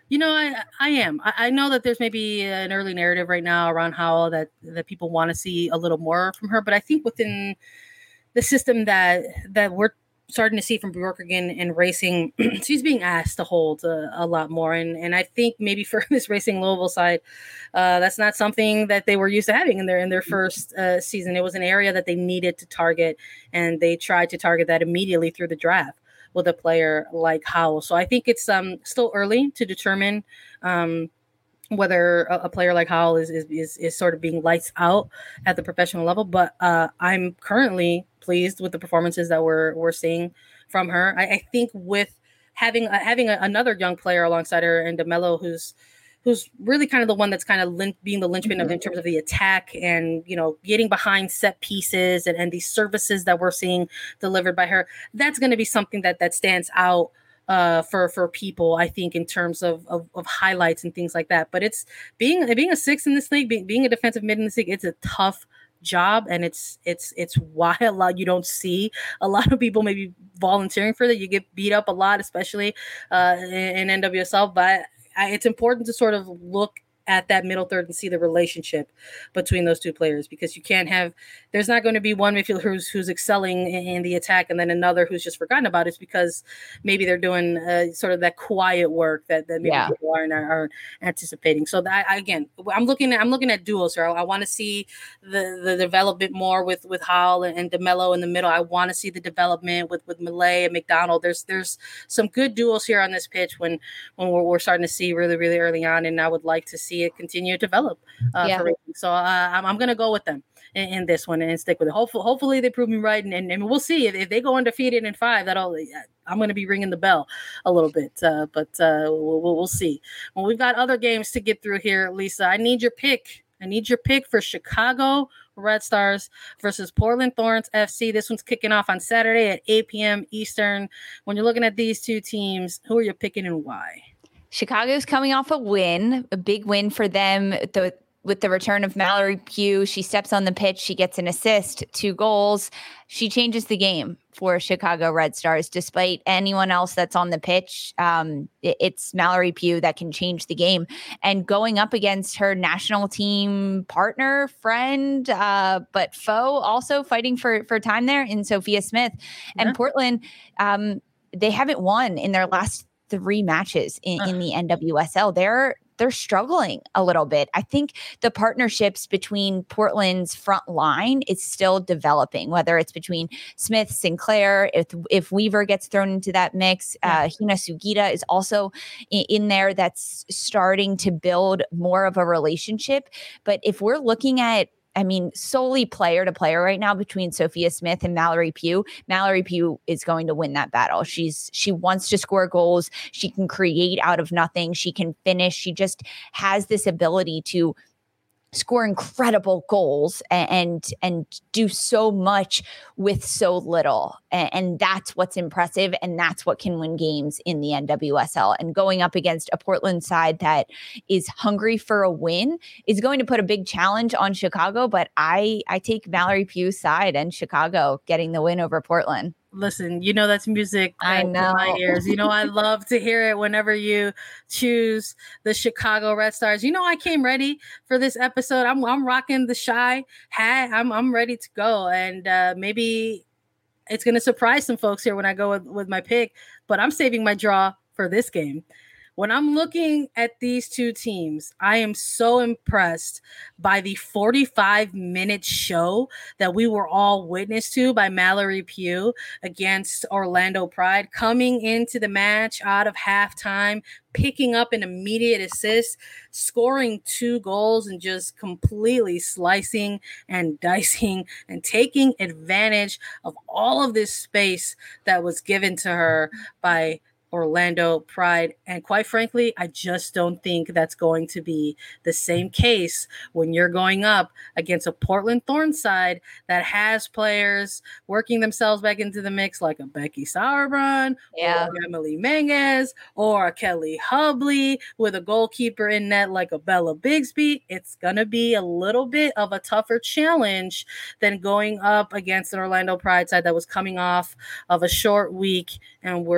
You know, I I am. I, I know that there's maybe an early narrative right now around Howell that that people want to see a little more from her, but I think within the system that that we're starting to see from Bjorkgren in racing, she's being asked to hold a, a lot more, and and I think maybe for this Racing Louisville side, uh, that's not something that they were used to having in their in their first uh, season. It was an area that they needed to target, and they tried to target that immediately through the draft with a player like Howell. So I think it's um still early to determine um whether a, a player like Howell is, is is is sort of being lights out at the professional level. But uh, I'm currently pleased with the performances that we're we're seeing from her. I, I think with having uh, having a, another young player alongside her, and DeMelo, who's who's really kind of the one that's kind of lin- being the linchpin of in terms of the attack and, you know, getting behind set pieces and, and these services that we're seeing delivered by her. That's going to be something that that stands out uh, for for people, I think, in terms of, of of highlights and things like that. But it's being being a six in this league, being, being a defensive mid in this league, it's a tough job, and it's it's it's why a lot you don't see a lot of people maybe volunteering for that. You get beat up a lot, especially uh, in, in N W S L, but I, it's important to sort of look at that middle third and see the relationship between those two players, because you can't have, there's not going to be one midfielder who's, who's excelling in, in the attack and then another who's just forgotten about it. It's because maybe they're doing uh, sort of that quiet work that, that maybe yeah. people aren't, are anticipating. So that, again, I'm looking at, I'm looking at duos here. I, I want to see the, the development more with, with Howell and, and DeMelo in the middle. I want to see the development with, with Malay and McDonald. There's, there's some good duos here on this pitch when, when we're, we're starting to see really, really early on. And I would like to see it continue to develop uh, yeah. for racing. So uh, I'm, I'm going to go with them in, in this one and stick with it. Hopefully, hopefully they prove me right, and, and, and we'll see if, if they go undefeated in five. That'll I'm going to be ringing the bell a little bit, uh, but uh, we'll, we'll, we'll see. Well, we've got other games to get through here, Lisa. I need your pick. I need your pick for Chicago Red Stars versus Portland Thorns F C. This one's kicking off on Saturday at eight p.m. Eastern. When you're looking at these two teams, who are you picking and why? Chicago's coming off a win, a big win for them. The, with the return of Mallory Pugh, she steps on the pitch, she gets an assist, two goals. She changes the game for Chicago Red Stars. Despite anyone else that's on the pitch, um, it, it's Mallory Pugh that can change the game. And going up against her national team partner, friend, uh, but foe, also fighting for, for time there in Sophia Smith. Yeah. And Portland, um, they haven't won in their last three matches in, in the N W S L. They're they're struggling a little bit. I think the partnerships between Portland's front line is still developing, whether it's between Smith, Sinclair, if if Weaver gets thrown into that mix, yeah. uh, Hina Sugita is also in, in there. That's starting to build more of a relationship. But if we're looking at, I mean, solely player to player right now between Sophia Smith and Mallory Pugh, Mallory Pugh is going to win that battle. She's she wants to score goals. She can create out of nothing. She can finish. She just has this ability to score incredible goals and, and and do so much with so little. And, and that's what's impressive. And that's what can win games in the N W S L. And going up against a Portland side that is hungry for a win is going to put a big challenge on Chicago. But I, I take Mallory Pugh's side and Chicago getting the win over Portland. Listen, you know that's music I know. in my ears. You know I love to hear it whenever you choose the Chicago Red Stars. You know I came ready for this episode. I'm I'm rocking the Shy hat. I'm I'm ready to go, and uh, maybe it's gonna surprise some folks here when I go with, with my pick. But I'm saving my draw for this game. When I'm looking at these two teams, I am so impressed by the forty-five minute show that we were all witness to by Mallory Pugh against Orlando Pride, coming into the match out of halftime, picking up an immediate assist, scoring two goals, and just completely slicing and dicing and taking advantage of all of this space that was given to her by Orlando Pride. And quite frankly, I just don't think that's going to be the same case when you're going up against a Portland Thorns side that has players working themselves back into the mix like a Becky Sauerbrunn, yeah. or Emily Menges, or a Kelly Hubley, with a goalkeeper in net like a Bella Bigsby. It's going to be a little bit of a tougher challenge than going up against an Orlando Pride side that was coming off of a short week, and we're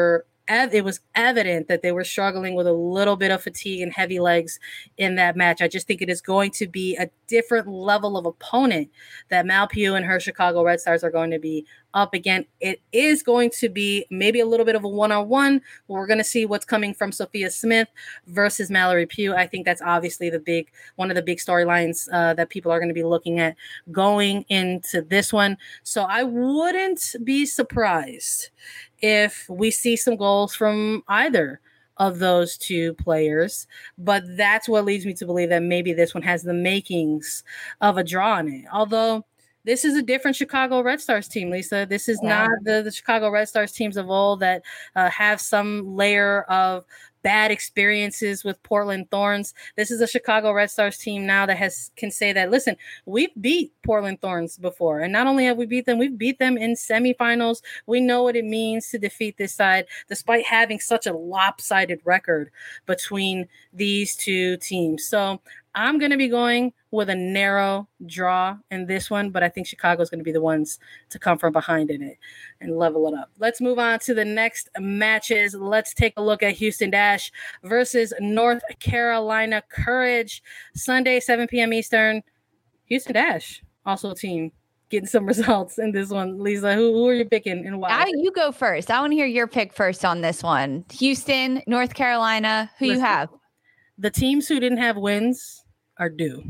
ev- it was evident that they were struggling with a little bit of fatigue and heavy legs in that match. I just think it is going to be a different level of opponent that Mal Pugh and her Chicago Red Stars are going to be up again. It is going to be maybe a little bit of a one-on-one. We're going to see what's coming from Sophia Smith versus Mallory Pugh. I think that's obviously the big one of the big storylines uh, that people are going to be looking at going into this one. So I wouldn't be surprised if we see some goals from either of those two players, but that's what leads me to believe that maybe this one has the makings of a draw in it. Although this is a different Chicago Red Stars team, Lisa. This is yeah. not the, the Chicago Red Stars teams of old that uh, have some layer of bad experiences with Portland Thorns. This is a Chicago Red Stars team now that has can say that, listen, we've beat Portland Thorns before. And not only have we beat them, we've beat them in semifinals. We know what it means to defeat this side, despite having such a lopsided record between these two teams. So I'm going to be going with a narrow draw in this one, but I think Chicago is going to be the ones to come from behind in it and level it up. Let's move on to the next matches. Let's take a look at Houston Dash versus North Carolina Courage. Sunday, seven p.m. Eastern. Houston Dash, also a team getting some results in this one. Lisa, who, who are you picking and why? I, you go first. I want to hear your pick first on this one. Houston, North Carolina, who Listen, you have? The teams who didn't have wins are due.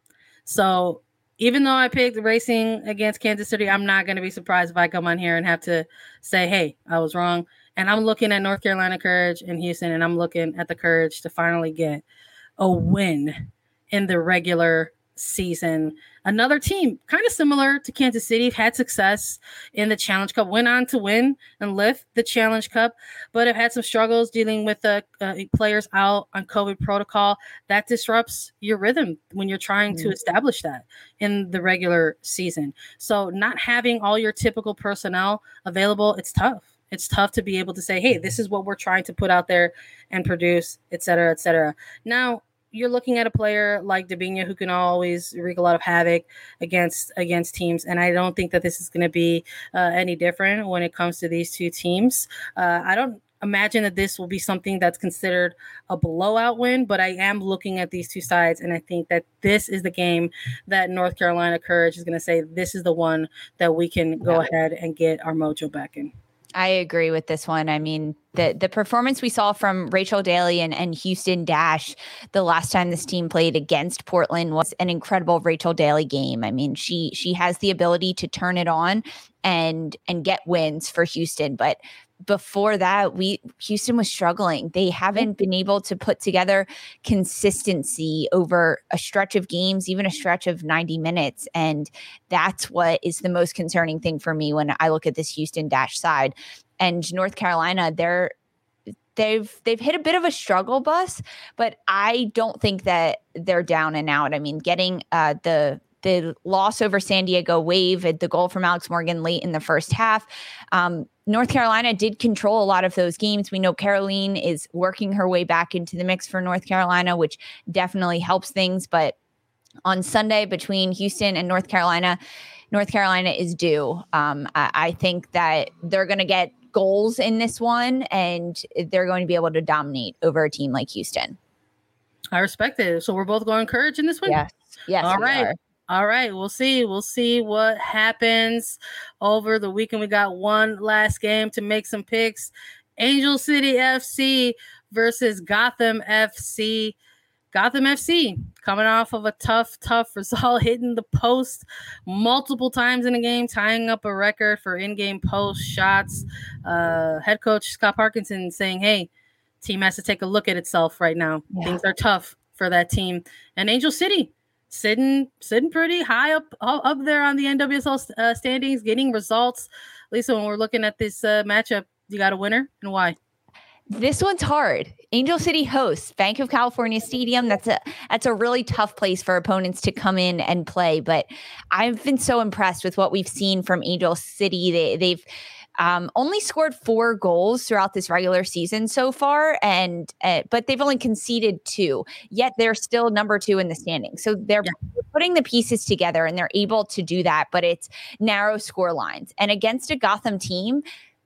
So even though I picked Racing against Kansas City, I'm not going to be surprised if I come on here and have to say, hey, I was wrong. And I'm looking at North Carolina Courage and Houston, and I'm looking at the Courage to finally get a win in the regular season. Another team kind of similar to Kansas City had success in the Challenge Cup, went on to win and lift the Challenge Cup, but have had some struggles dealing with the uh, uh, players out on COVID protocol. That disrupts your rhythm when you're trying mm-hmm. to establish that in the regular season. So not having all your typical personnel available, it's tough. It's tough to be able to say, hey, this is what we're trying to put out there and produce, et cetera, et cetera. Now, you're looking at a player like Debinha who can always wreak a lot of havoc against against teams. And I don't think that this is going to be uh, any different when it comes to these two teams. Uh, I don't imagine that this will be something that's considered a blowout win, but I am looking at these two sides, and I think that this is the game that North Carolina Courage is going to say, this is the one that we can go yeah. ahead and get our mojo back in. I agree with this one. I mean, the the performance we saw from Rachel Daly and, and Houston Dash the last time this team played against Portland was an incredible Rachel Daly game. I mean, she she has the ability to turn it on and and get wins for Houston, but before that, we Houston was struggling. They haven't been able to put together consistency over a stretch of games, even a stretch of ninety minutes. And that's what is the most concerning thing for me when I look at this Houston Dash side. And North Carolina, they're they've they've hit a bit of a struggle bus, but I don't think that they're down and out. I mean, getting uh, the the loss over San Diego Wave, the goal from Alex Morgan late in the first half. Um, North Carolina did control a lot of those games. We know Caroline is working her way back into the mix for North Carolina, which definitely helps things. But on Sunday between Houston and North Carolina, North Carolina is due. Um, I, I think that they're going to get goals in this one, and they're going to be able to dominate over a team like Houston. I respect it. So we're both going Courage in this one? Yes. Yes. All right. Are. All right, we'll see. We'll see what happens over the weekend. We got one last game to make some picks. Angel City F C versus Gotham F C. Gotham F C coming off of a tough, tough result, hitting the post multiple times in a game, tying up a record for in-game post shots. Uh, head coach Scott Parkinson saying, hey, team has to take a look at itself right now. Yeah. Things are tough for that team. And Angel City, Sitting, sitting pretty high up, up there on the N W S L uh, standings, getting results. Lisa, when we're looking at this uh, matchup, you got a winner, and why? This one's hard. Angel City hosts Bank of California Stadium. That's a that's a really tough place for opponents to come in and play. But I've been so impressed with what we've seen from Angel City. They, they've Um, only scored four goals throughout this regular season so far, and uh, but they've only conceded two, yet they're still number two in the standings. So they're yeah. putting the pieces together, and they're able to do that, but it's narrow score lines. And against a Gotham team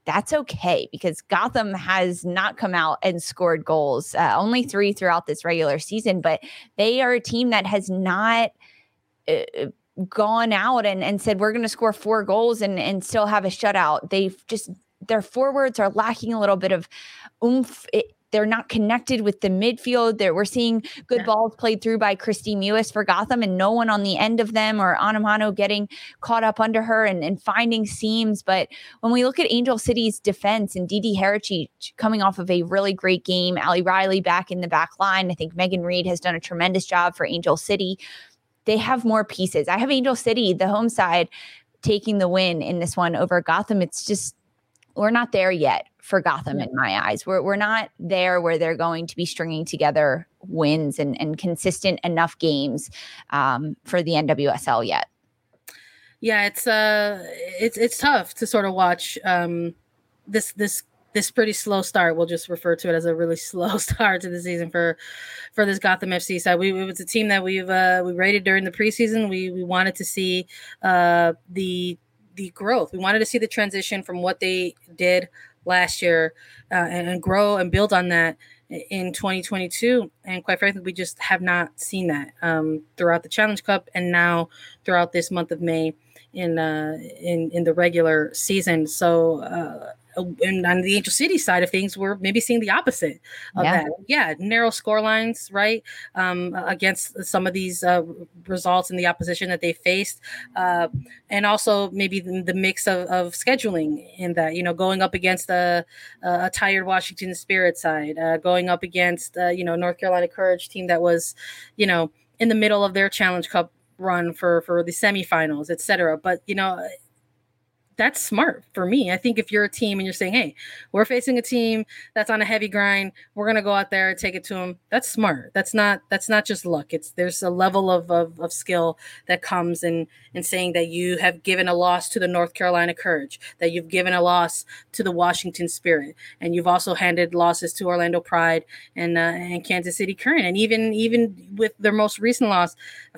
that's okay because Gotham has not come out and scored goals, uh, only three throughout this regular season, but they are a team that has not uh, gone out and, and said, we're going to score four goals and, and still have a shutout. They've just, their forwards are lacking a little bit of oomph. It, They're not connected with the midfield. There, we're seeing good yeah. balls played through by Christy Mewis for Gotham and no one on the end of them, or Anamano getting caught up under her and, and finding seams. But when we look at Angel City's defense and Didi Harachi coming off of a really great game, Ali Riley back in the back line, I think Megan Reed has done a tremendous job for Angel City. They have more pieces. I have Angel City, the home side, taking the win in this one over Gotham. It's just, we're not there yet for Gotham in my eyes. We're we're not there where they're going to be stringing together wins and, and consistent enough games um, for the N W S L yet. Yeah, it's uh, it's it's tough to sort of watch um, this this this pretty slow start. We'll just refer to it as a really slow start to the season for for this Gotham F C side. We it was a team that we've uh, we rated during the preseason. We we wanted to see uh, the the growth. We wanted to see the transition from what they did last year uh, and, and grow and build on that in twenty twenty-two. And quite frankly, we just have not seen that um, throughout the Challenge Cup and now throughout this month of May in uh, in in the regular season. So uh, and on the Angel City side of things, we're maybe seeing the opposite of yeah. that. Yeah, narrow score lines, right, um, against some of these uh, results in the opposition that they faced. Uh, and also maybe the, the mix of, of scheduling in that, you know, going up against a, a tired Washington Spirit side, uh, going up against, uh, you know, North Carolina Courage team that was, you know, in the middle of their Challenge Cup run for, for the semifinals, et cetera. But, you know, that's smart for me. I think if you're a team and you're saying, hey, we're facing a team that's on a heavy grind, we're going to go out there and take it to them. That's smart. That's not, that's not just luck. It's, there's a level of, of, of skill that comes in, in saying that you have given a loss to the North Carolina Courage, that you've given a loss to the Washington Spirit. And you've also handed losses to Orlando Pride and, uh, and Kansas City Current. And even, even with their most recent loss,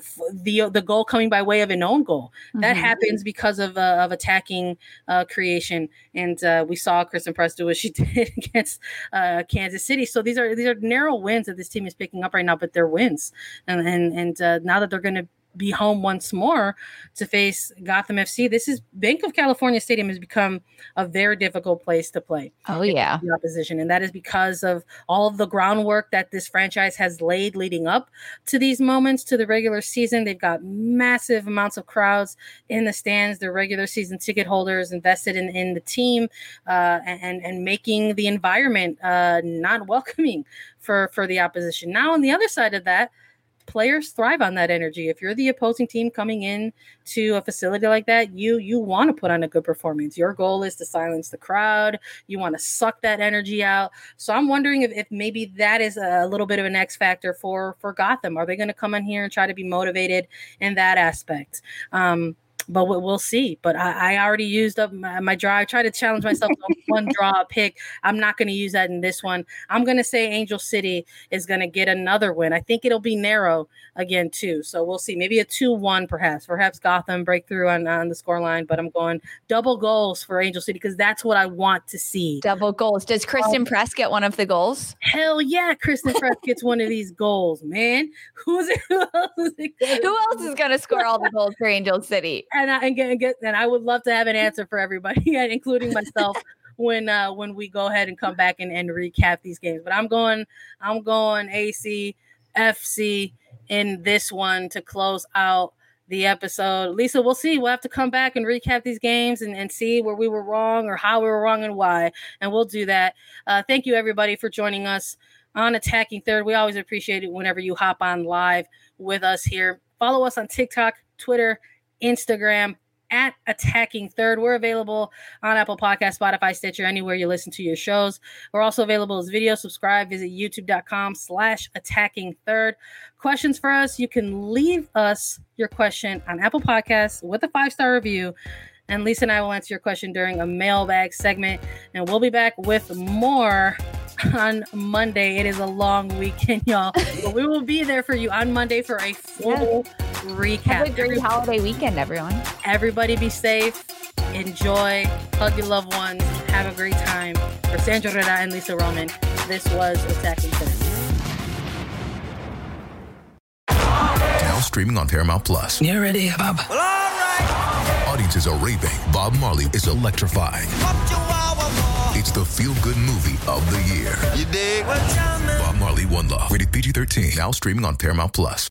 the, the goal coming by way of an own goal, mm-hmm. that happens because of, uh, of attacking Uh, creation, and uh, we saw Kristen Press do what she did against uh, Kansas City. So these are these are narrow wins that this team is picking up right now, but they're wins. And and and uh, now that they're going to be home once more to face Gotham F C, this is Bank of California Stadium has become a very difficult place to play. Oh yeah, the opposition, and that is because of all of the groundwork that this franchise has laid leading up to these moments, to the regular season. They've got massive amounts of crowds in the stands. Their regular season ticket holders invested in, in the team uh, and and making the environment uh, not welcoming for for the opposition. Now on the other side of that, players thrive on that energy. If you're the opposing team coming in to a facility like that, you you want to put on a good performance. Your goal is to silence the crowd. You want to suck that energy out. So I'm wondering if, if maybe that is a little bit of an X factor for, for Gotham. Are they going to come in here and try to be motivated in that aspect? Um, But we'll see. But I, I already used up my, my draw. I tried to challenge myself to one draw pick. I'm not going to use that in this one. I'm going to say Angel City is going to get another win. I think it'll be narrow again, too. So we'll see. Maybe a two one perhaps. Perhaps Gotham breakthrough on, on the scoreline. But I'm going double goals for Angel City because that's what I want to see. Double goals. Does Kristen um, Press get one of the goals? Hell yeah. Kristen Press gets one of these goals, man. Who's it? Who else is, it Who else is going to score all the goals for Angel City? And I and get, and get and I would love to have an answer for everybody, including myself, when uh, when we go ahead and come back and, and recap these games. But I'm going, I'm going A C F C in this one to close out the episode. Lisa, we'll see. We'll have to come back and recap these games and, and see where we were wrong or how we were wrong and why. And we'll do that. Uh, thank you, everybody, for joining us on Attacking Third. We always appreciate it whenever you hop on live with us here. Follow us on TikTok, Twitter, Instagram at Attacking Third. We're available on Apple Podcasts, Spotify, Stitcher, anywhere you listen to your shows. We're also available as video. Subscribe, visit youtube.com slash Attacking Third. Questions for us, you can leave us your question on Apple Podcasts with a five-star review. And Lisa and I will answer your question during a mailbag segment. And we'll be back with more on Monday. It is a long weekend, y'all. But we will be there for you on Monday for a full yeah. recap. Have a great holiday weekend, everyone. Everybody be safe. Enjoy. Hug your loved ones. Have a great time. For Sandra Herrera and Lisa Roman, this was Attacking Third. Now streaming on Paramount Plus. You ready, Bob? Well, all right. Audiences are raving. Bob Marley is electrifying. It's the feel-good movie of the year. You dig? Bob Marley, One Love. Rated P G thirteen. Now streaming on Paramount Plus.